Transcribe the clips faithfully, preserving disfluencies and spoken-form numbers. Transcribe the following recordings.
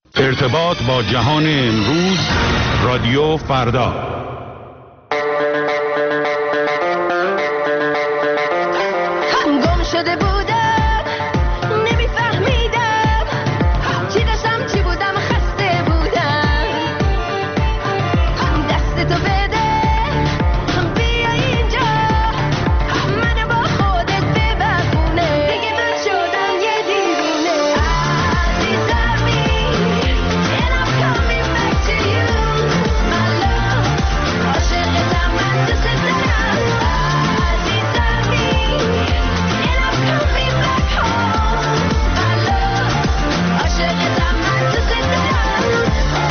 ارتباط با جهان امروز، رادیو فردا. گم شده بودم، نمیفهمیدم چی داشتم چی بودم، خسته بودم. دست تو بده بیا اینجا، منو با خودت ببرونه، دیگه من شدم یه دیوونه. عزیزمی and I'm coming back to you my love، عاشقتم من دوست دارم. عزیزمی and I'm coming back home my love، عاشقتم من دوست دارم.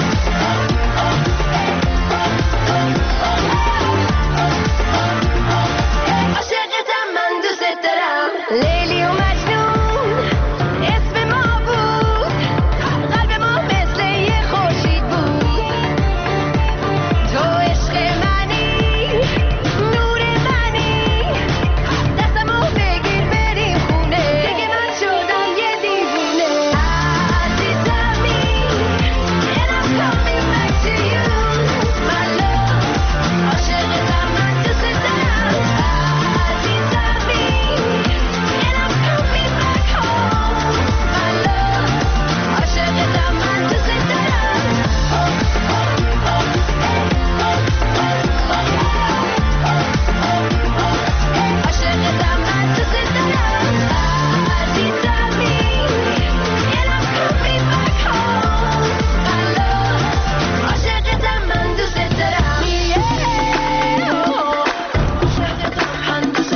عاشقتم من دوست دارم. لیلی و مجنون اسم ما بود، قلب ما مثل یه خورشید بود. تو عشق منی، نور منی، دستمو بگیر بریم خونه، دیگه من شدم یه دیوونه. عزیزمی and I'm coming back to you my love، عاشقتم من دوست دارم. عزیزمی and I'm coming back home my love، عاشقتم من دوست دارم. عاشقتم من دوست دارم. عزیزمی and I'm coming back home my love، عاشقتم من دوست دارم. عاشقتم من دوست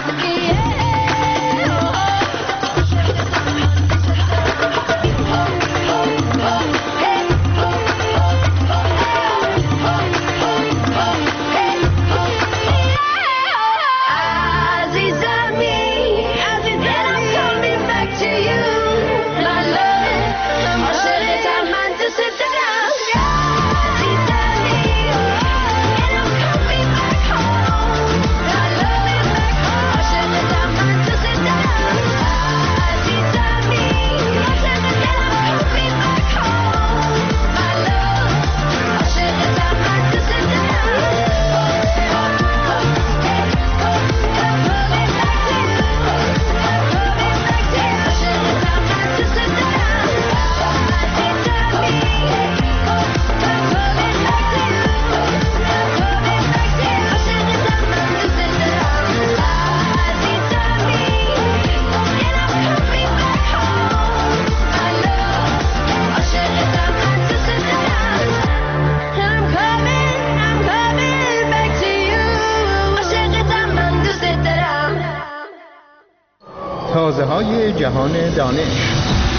عزیزمی and I'm coming back to you my love، عاشقتم من دوست دارم. عزیزمی and I'm coming back home my love، عاشقتم من دوست دارم. عزیزمی and I'm coming back home my love، عاشقتم من دوست تازه های جهان دانش.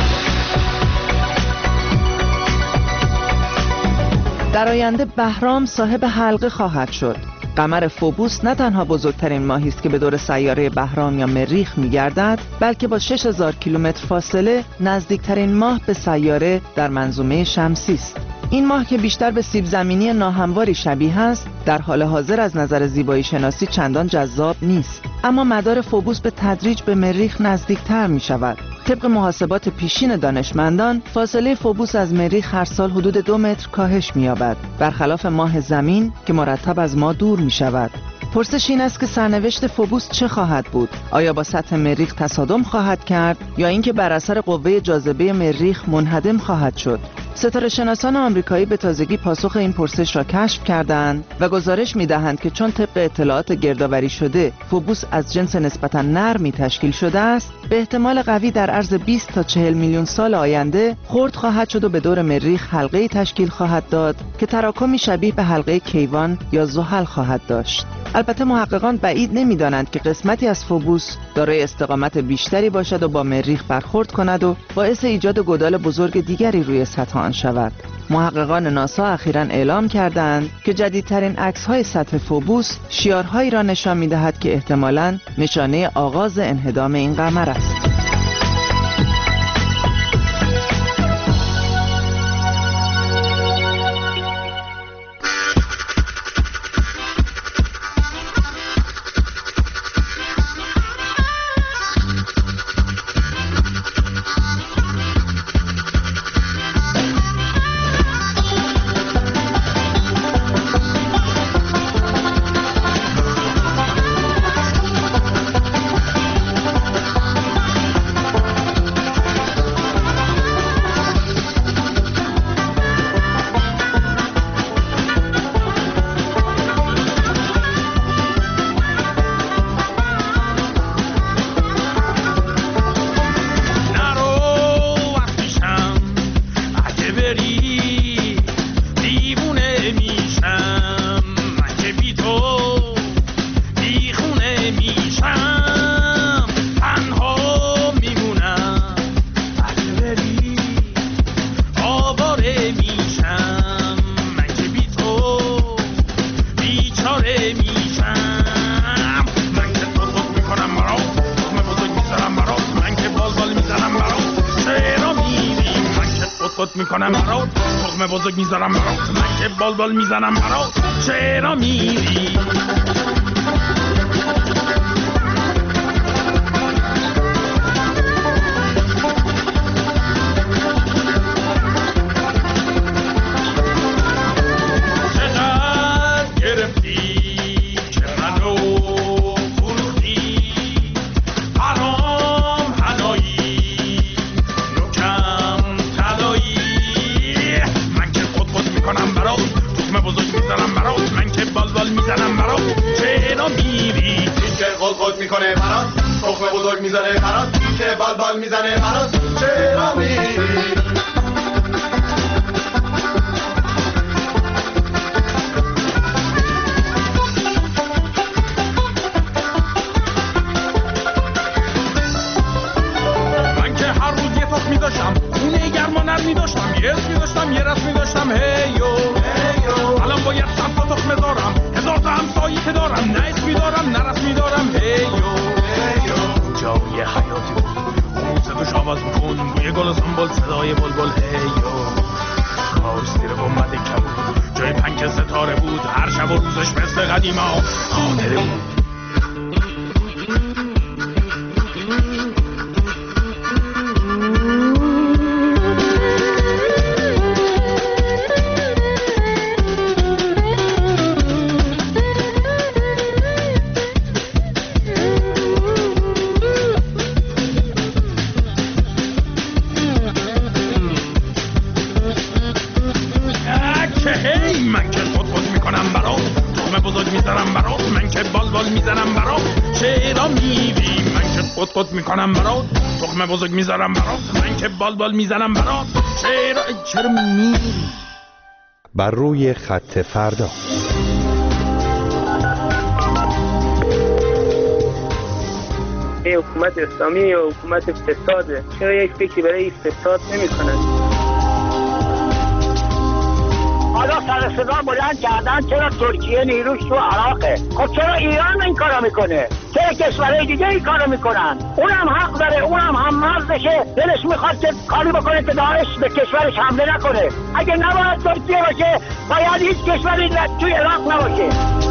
در آینده بهرام صاحب حلقه خواهد شد. قمر فوبوس نه تنها بزرگترین ماهی است که به دور سیاره بهرام یا مریخ می‌گردد، بلکه با شش هزار کیلومتر فاصله نزدیکترین ماه به سیاره در منظومه شمسی است. این ماه که بیشتر به سیب زمینی ناهمواری شبیه است، در حال حاضر از نظر زیبایی شناسی چندان جذاب نیست، اما مدار فوبوس به تدریج به مریخ نزدیکتر می شود. طبق محاسبات پیشین دانشمندان، فاصله فوبوس از مریخ هر سال حدود دو متر کاهش می یابد، برخلاف ماه زمین که مرتب از ما دور می شود. پرسش این است که سرنوشت فوبوس چه خواهد بود؟ آیا با سطح مریخ تصادم خواهد کرد یا اینکه بر اثر قوه جاذبه مریخ منهدم خواهد شد؟ ستاره شناسان آمریکایی به تازگی پاسخ این پرسش را کشف کردند و گزارش می‌دهند که چون طبق اطلاعات گردآوری شده فوبوس از جنس نسبتاً نرمی تشکیل شده است، به احتمال قوی در عرض بیست تا چهل میلیون سال آینده خرد خواهد شد و به دور مریخ حلقه‌ای تشکیل خواهد داد که تراکمی شبیه به حلقه کیوان یا زحل خواهد داشت. البته محققان بعید نمی‌دانند که قسمتی از فوبوس دارای استقامت بیشتری باشد و با مریخ برخورد کند و باعث ایجاد گودال بزرگ دیگری روی سطح آن شود. محققان ناسا اخیراً اعلام کردند که جدیدترین عکس‌های سطح فوبوس شیارهایی را نشان می‌دهد که احتمالاً نشانه آغاز انهدام این قمر است. قط قط میکنم برات، تخم بزرگ میذارم برات، من که بال بال میزنم برات، چرا میری؟ میکنه برات، تخم بزرگ میزنه برات، که بال بال میزنه برات، چرا میری؟ من که هر روز یه تخم میداشتم، خونه گرم و نرم میداشتم، یه اسم میداشتم، یه رسم میداشتم، هیو هیو الان باید صد تا تخم دارم، هزار تا همسایه که دارم، نه اسم میدارم نه رسم میدارم، هیو جای حیاتی بود، اون صداش آواز میکن، بوی گل و سنبال، صدای بلبل، هیو کاش زیر گنبد کبود جای پنک ستاره بود، هر شب و روزش مثل قدیما خاطره بود. من که خود خود میکنم برات، تخم بزرگ میزنم برات، من که بال بال میزنم برات، چرا میری؟ من که خود خود میکنم برات، تخم بزرگ میزنم برات، من که بال بال میزنم برات، چرا چرا میری؟ بر روی خط فردا. این حکومت اسلامی یا حکومت فساده، چرا یک فکری برای فساد نمیکنن؟ حالا سر صدا بلند کردن چرا ترکیه نیروش تو عراقه؟ خب چرا ایران این کارو میکنه؟ چرا کشورهای دیگه این کارو میکنن؟ اونم حق داره، اونم هم مرزشه، دلش میخواد که کاری بکنه که داعش به کشورش حمله نکنه. اگه نباید ترکیه باشه، باید هیچ کشوری توی عراق نباشه.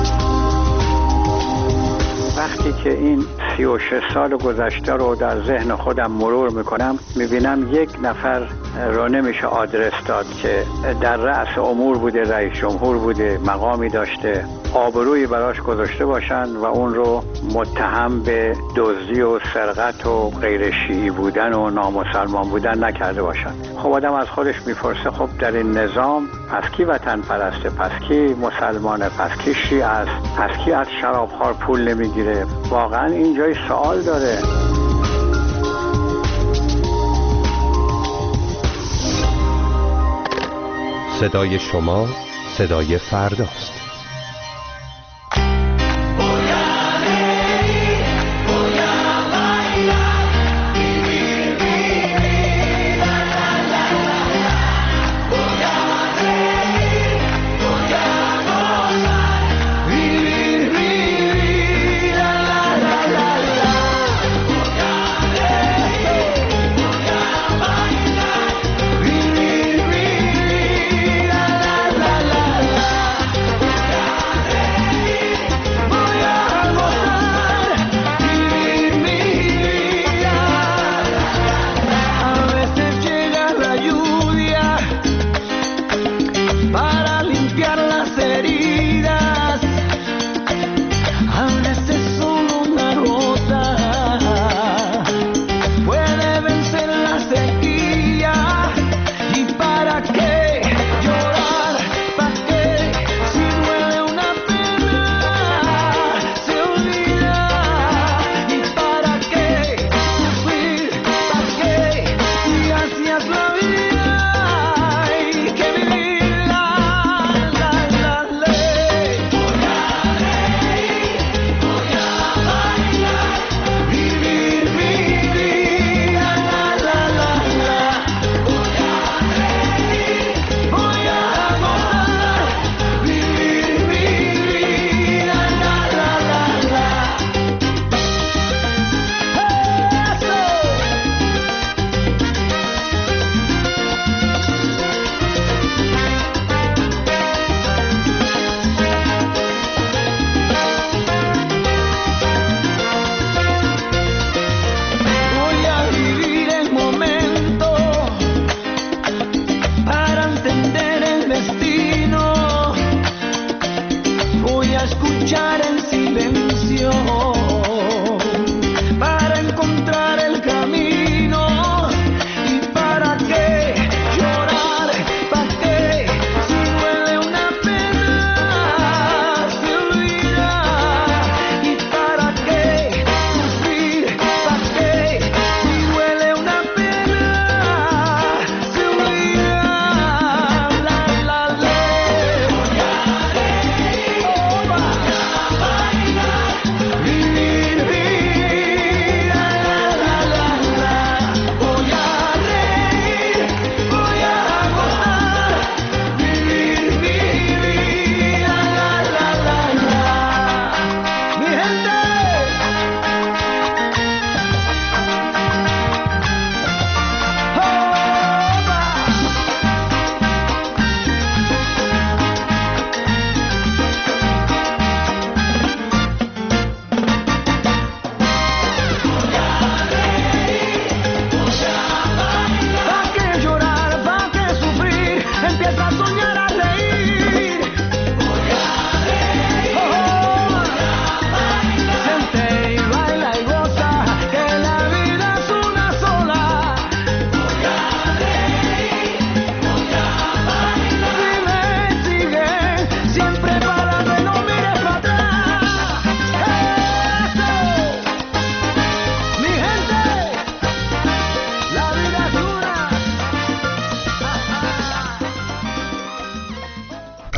وقتی که این سی و شش سال گذشته رو در ذهن خودم مرور میکنم، میبینم یک نفر رو نمیشه آدرس داد که در رأس امور بوده، رئیس جمهور بوده، مقامی داشته، آبرویی براش گذاشته باشن و اون رو متهم به دزدی و سرقت و غیر شیعی بودن و نامسلمان بودن نکرده باشن. خب آدم از خودش میپرسه خب در این نظام پس کی وطن پرسته؟ پس کی مسلمانه؟ پس کی شیعه است؟ پس کی از شرابخوار پول نمیگیره؟ واقعا این جای سوال داره. صدای شما صدای فرداست.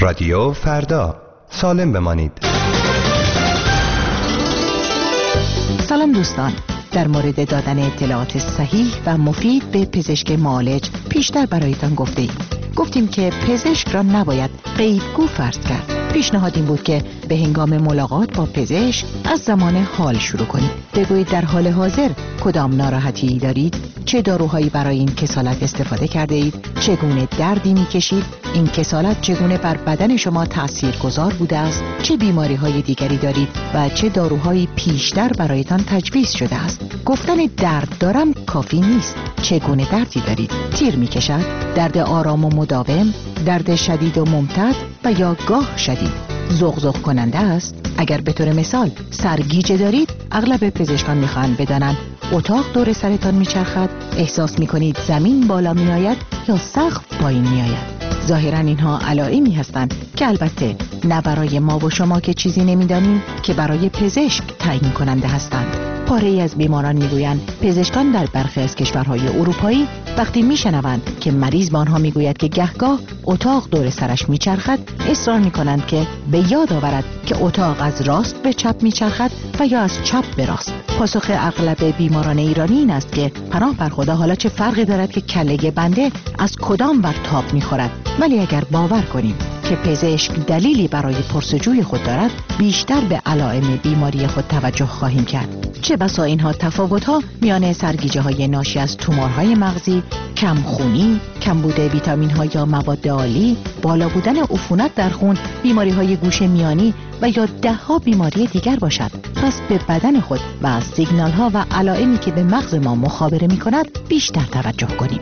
رادیو فردا، سالم بمانید. سلام دوستان، در مورد دادن اطلاعات صحیح و مفید به پزشک معالج پیشتر برایتان گفته ایم. گفتیم که پزشک را نباید غیبگو فرض کرد. پیشنهاد این بود که به هنگام ملاقات با پزشک از زمان حال شروع کنید. بگویید در حال حاضر کدام ناراحتی دارید، چه داروهایی برای این کسالت استفاده کرده اید، چگونه دردی می‌کشید، این کسالت چگونه بر بدن شما تاثیرگذار بوده است، چه بیماری‌های دیگری دارید و چه داروهایی پیشتر برایتان تجویز شده است. گفتن درد دارم کافی نیست. چگونه دردی دارید؟ تیر می‌کشد؟ درد آرام و مداوم؟ درد شدید و ممتد و یا گاه شدید؟ زغزغ کننده است؟ اگر به طور مثال سرگیجه دارید، اغلب پزشکان می‌خواهند بدانند اتاق دور سرتان میچرخد، احساس میکنید زمین بالا میآید یا سقف پایین میآید. ظاهراً اینها علائمی هستند که البته نه برای ما و شما که چیزی نمیدانیم که برای پزشک تعیین کننده هستند. پاره ای از بیماران میگویند پزشکان در برخی از کشورهای اروپایی وقتی میشنوند که مریض به آنها میگوید که گهگاه اتاق دور سرش میچرخد، اصرار میکنند که به یاد آورد که اتاق از راست به چپ میچرخد و یا از چپ به راست. پاسخ اغلب بیماران ایرانی این است که پناه بر خدا، حالا چه فرقی دارد که کله بنده از کدام ور تاب میخورد. ولی اگر باور کنیم که پزشک دلیلی برای پرسجوی خود دارد، بیشتر به علائم بیماری خود توجه خواهیم کرد. چه بسا اینها تفاوت‌ها میان سرگیجه‌های ناشی از تومورهای مغزی، کمخونی، کمبود ویتامین‌ها یا مواد عالی، بالا بودن عفونت در خون، بیماری‌های گوش میانی و یا ده‌ها بیماری دیگر باشد. پس به بدن خود و از سیگنال‌ها و علائمی که به مغز ما مخابره می‌کند بیشتر توجه کنیم.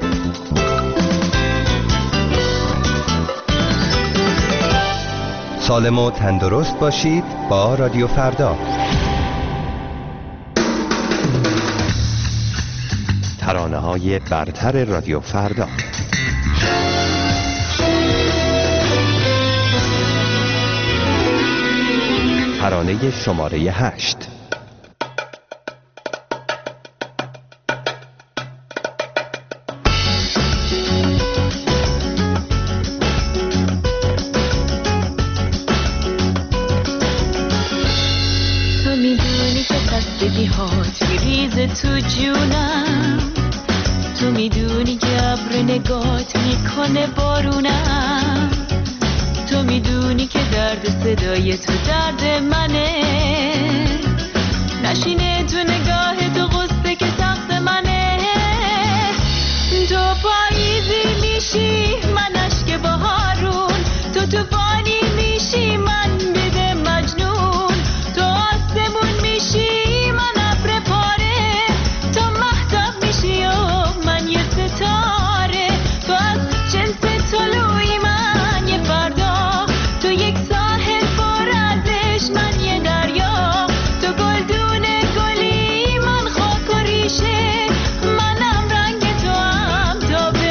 سالم و تندرست باشید با رادیو فردا. ترانه‌های برتر رادیو فردا. ترانه شماره هشت. تو میدونی که خستگی هات میریزه تو جونم، تو میدونی که ابر نگات میکنه بارونم، تو میدونی که درد صدای تو درد منه، نشینه تو نگاه تو غصه که تخت منه. تو پاییزی میشی من اشک بهارون، تو توفانی میشی من بده مجنون، تو آسمون میشی من ابر پاره، تو مهتاب میشی و من یه ستاره، تو از جنس طلوعی من یه فردا، تو یک ساحل پر از عشق من یه دریا، تو گلدون گلی من خاک و ریشه، منم رنگ تو هم تا به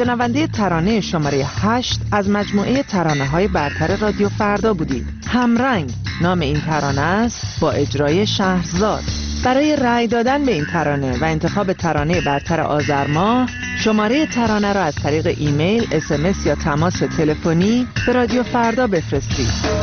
شنونده ترانه شماره هشت از مجموعه ترانه‌های برتر رادیو فردا بودید. همرنگ نام این ترانه است با اجرای شهرزاد. برای رأی دادن به این ترانه و انتخاب ترانه برتر آذر ماه، شماره ترانه را از طریق ایمیل، اس ام اس یا تماس تلفنی به رادیو فردا بفرستید.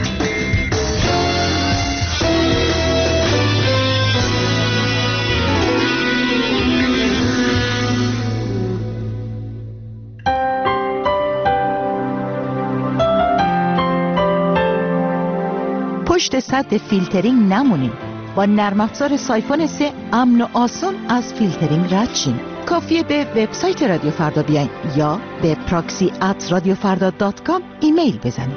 پشت سد فیلترینگ نمونید. با نرم افزار سایفون سه امن و آسان از فیلترینگ رد شین. کافیه به وبسایت رادیو فردا بیاین یا به پراکسی ات رادیو فردا دات کام ایمیل بزنید.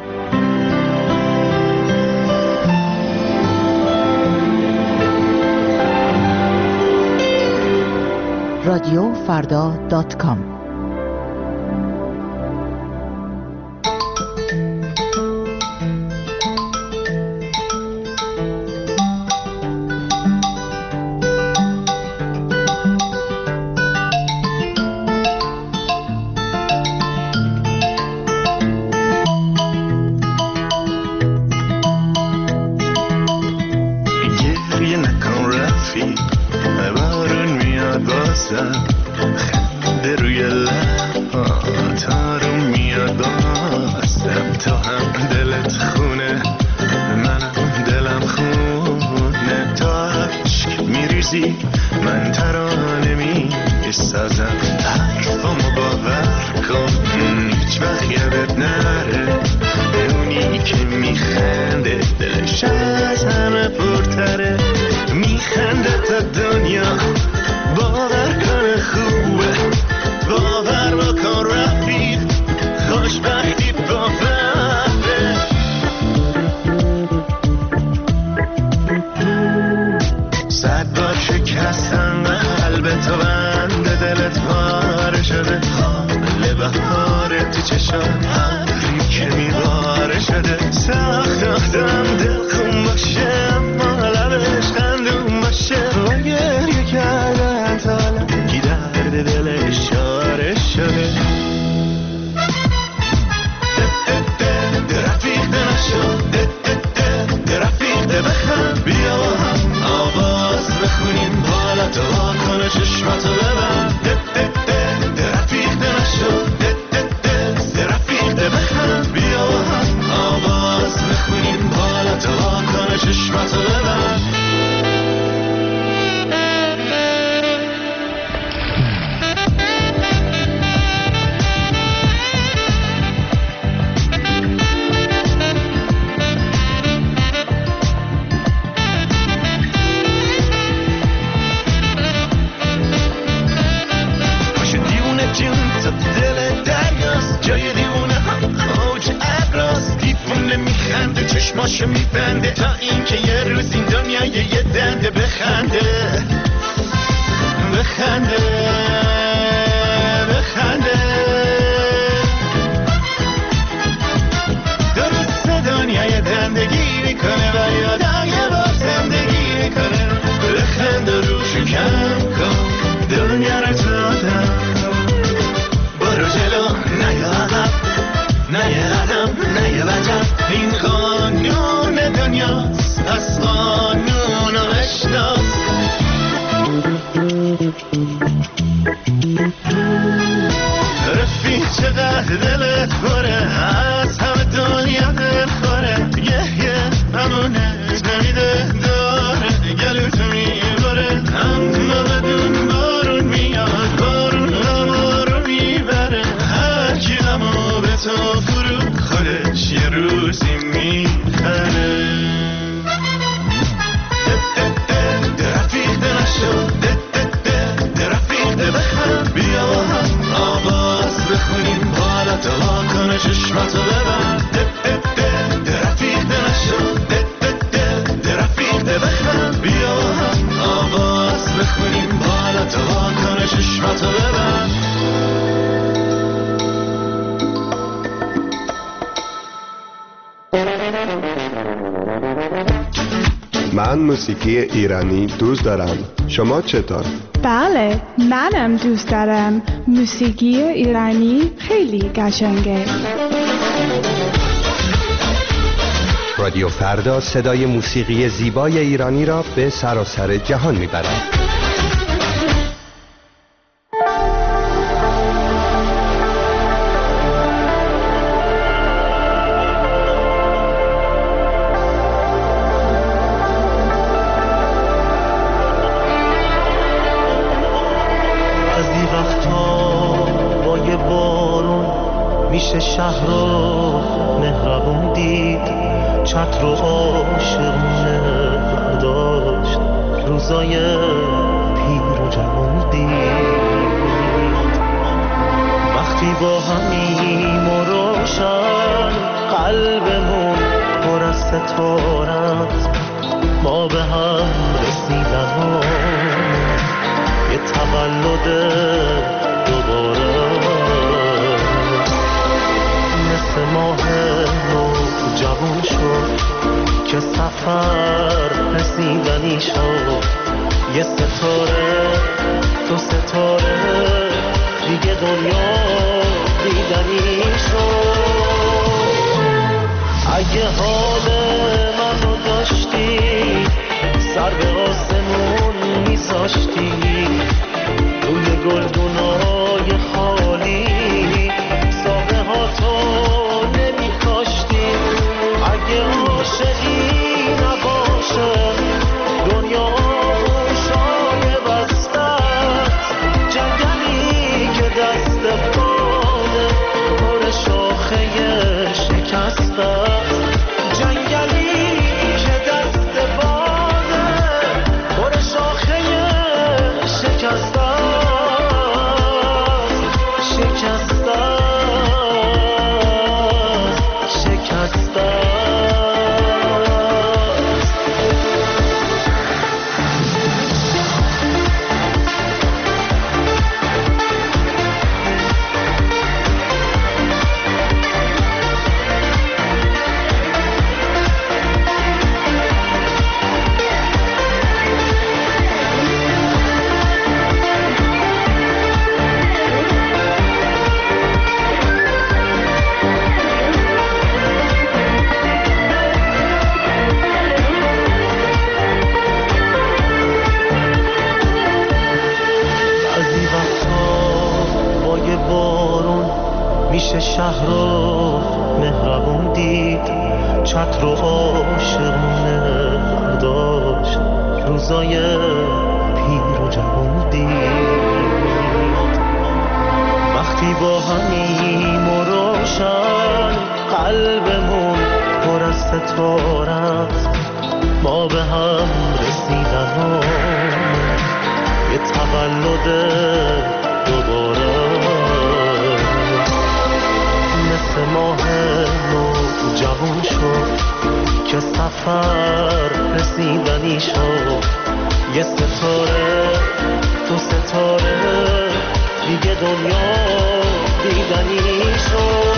رادیو فردا دات کام. خنده روی لبات آروم میاد بازم، تو هم دلت خونه منم دلم خونه، تو عشق میریزی من ترانه میسازم، حرفامو باور کن هیچ وقت یادت نره، اونی که میخنده دلش از همه پرتره، میخنده تا دنیا باور کن خوبه، باور بکن رفیق خوشبختی باوره، صد بار شکستن قلب تو بنده دلت پاره شده، حال بهاره تو چشم ابری که میباره شده، سخت آدم دل خون باشه اما لبش خندون باشه، و گریه کردن تا کی درد دلش شاره شده، رفیق نشو رفیق بخند، بیا با هم آواز بخونیم، حالا تو واکنه چشمتو ببند، رفیق نشو رفیق بخند، بیا با هم آواز بخونیم، حالا تو واکنه چشمتو ببند. چشماشو میبنده تا اینکه یه روز این دنیا یه دنده بخنده بخنده بخنده، درست دنیا یه دنده گیری کنه و یادم یه بار زندگی کنه، بخنده روشو کم کن دنیا رو دادم، برو جلو نیا عقب نیا قدم نیا وجب، این قانون دنیاست از قانون و اشناس، رفیق چقدر دلت پره از همه دنیا دل خوره، یه یه همونه زمیده داره گلوتو میباره، اما بدون بارون میاد بارون همو رو میبره، هر کی همو به تو فرو خودش یه روزی میخره، رفیق نشو رفیق بخند، بیا با هم آواز بخونیم، حالا تو واکنه چشمتو ببند، رفیق نشو رفیق بخند، بیا با هم آواز بخونیم، حالا تو واکنه چشمتو ببند. من موسیقی ایرانی دوست دارم. شما چطور؟ بله، منم دوست دارم. موسیقی ایرانی خیلی قشنگه. رادیو فردا صدای موسیقی زیبای ایرانی را به سراسر جهان میبرد. میشه شهر رو مهربون دید، چتر رو عاشقونه برداشت، روزای پیر و جوان دید. وقتی با همیم و روشن قلبمون پر از ستارت، ما به هم رسیدن ها یه تولد دوباره، مثل ماه نو جوان شد که سفر رسیدنی شد. یه ستاره تو ستاره دیگه دنیا دیدنی شد. اگه حال من رو داشتی سر به آسمون میذاشتی، روی گلدونای خالی ساقه ها تو نمی کاشتی. اگه عاشقی نباشه دنیا گوشای بستت، جنگلی که دست باده پر شاخه شکستت، جنگلی که دست باده پر شاخه شکستت شکستت میشه شهر رو مهربون دید، چتر رو عاشقونه برداشت، روزای پیر و جوان دید. وقتی با همیم و روشن قلبمون پر از ستارت، ما به هم رسیدن ها یه تولد دوباره، مثل ماه نو جوان شد که سفر رسیدنی شد. یه ستاره تو ستاره دیگه دنیا دیدنی شد.